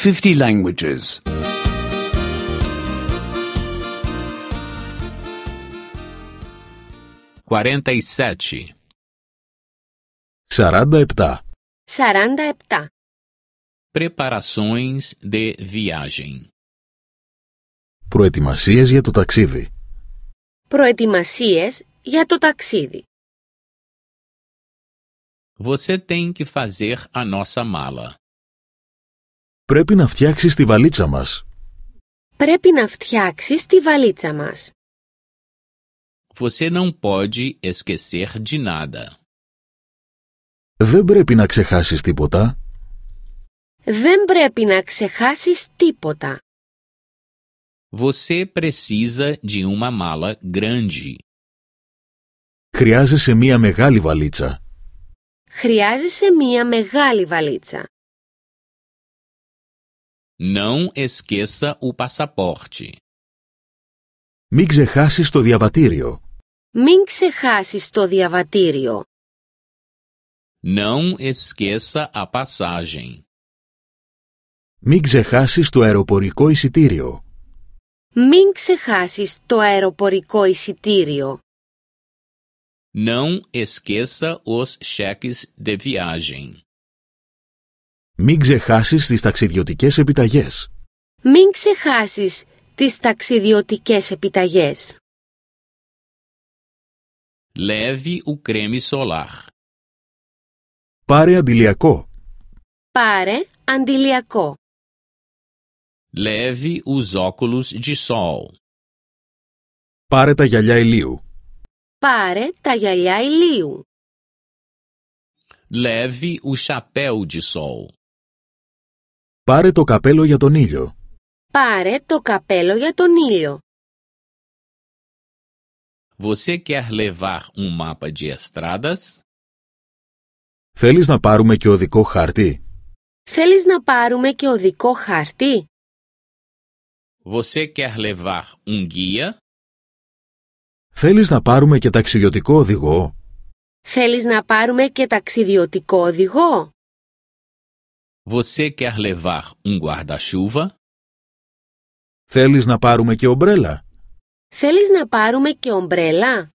50 languages. 47. 47. 47. Preparações de viagem. Προετοιμασίες για το ταξίδι. Προετοιμασίες για το ταξίδι. Você tem que fazer a nossa mala. Πρέπει να φτιάξεις τη βαλίτσα μας. Πρέπει να φτιάξεις τη βαλίτσα μας. Você não pode esquecer de nada. Δεν πρέπει να ξεχάσεις τίποτα. Δεν πρέπει να ξεχάσεις τίποτα. Você precisa de uma mala grande. Χρειάζεσαι μία μεγάλη βαλίτσα. Χρειάζεσαι μία μεγάλη βαλίτσα. Não esqueça o passaporte. Μην ξεχάσεις το διαβατήριο. Μην ξεχάσεις το διαβατήριο. Não esqueça a passagem. Μην ξεχάσεις το αεροπορικό εισιτήριο. Μην ξεχάσεις το αεροπορικό εισιτήριο. Não esqueça os cheques de viagem. Μην ξεχάσεις τις ταξιδιωτικές επιταγές. Μην ξεχάσεις τις ταξιδιωτικές επιταγές. Leve o creme solar. Πάρε αντιλιακό. Πάρε αντιλιακό. Leve os óculos de sol. Πάρε τα γυαλιά ηλίου. Πάρε τα γυαλιά ηλίου. Leve o chapéu de sol. Πάρε το καπέλο για τον ήλιο. Πάρε το καπέλο για τον ήλιο. Você quer levar um mapa de estradas? Θέλεις να πάρουμε και οδικό χάρτη? Θέλεις να πάρουμε και οδικό χάρτη? Você quer levar um guia? Θέλεις να πάρουμε και ταξιδιωτικό οδηγό? Θέλεις να πάρουμε και ταξιδιωτικό οδηγό? Você quer levar um guarda-chuva? Θέλεις να πάρουμε και ομπρέλα? Θέλεις να πάρουμε και ομπρέλα?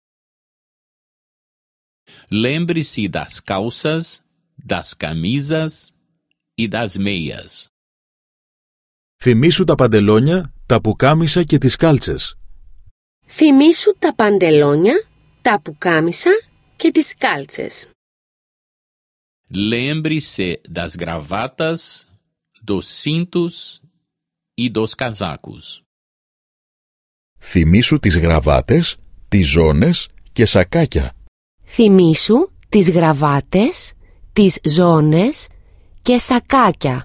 Lembre-se das calças, das camisas e das meias. Θυμήσου τα παντελόνια, τα πουκάμισα και τις κάλτσες. Θυμήσου τα παντελόνια, τα πουκάμισα και τις κάλτσες. Lembre-se das gravatas, dos cintos e dos casacos. Θυμήσου τις γραβάτες, τις ζώνες και σακάκια. Θυμήσου τις γραβάτες, τις ζώνες και σακάκια.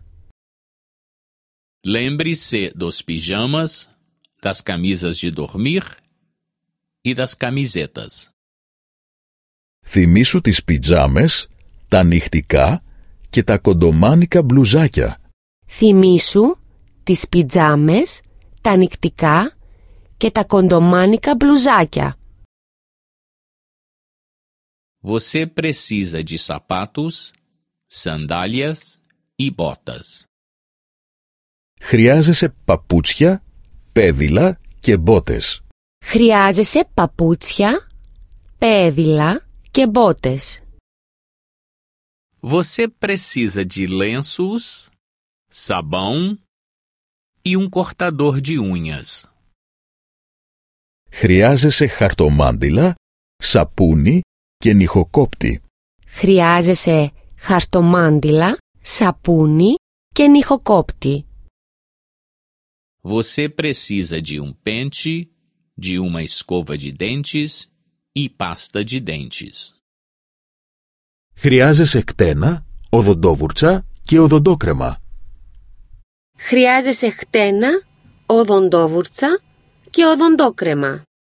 Lembre-se dos pijamas, das camisas de dormir e das camisetas. Θυμήσου τις πιτζάμες, τα νυχτικά και τα κοντομάνικα μπλουζάκια. Θυμήσου τις πιτζάμες, τα νυχτικά και τα κοντομάνικα μπλουζάκια. Você precisa de sapatos, sandálias e botas. Χρειάζεσαι παπούτσια, πέδιλα και μπότες. Χρειάζεσαι παπούτσια, πέδιλα και μπότες. Você precisa de lenços, sabão e um cortador de unhas. Χρειάζεσαι χαρτομάντιλα, σαπούνι και νυχοκόπτη. Χρειάζεσαι χαρτομάντιλα, σαπούνι και νυχοκόπτη. Você precisa de um pente, de uma escova de dentes e pasta de dentes. Χρειάζεσαι κτένα, οδοντόβουρτσα και οδοντόκρεμα. Χρειάζεσαι χτένα, οδοντόβουρτσα και οδοντόκρεμα.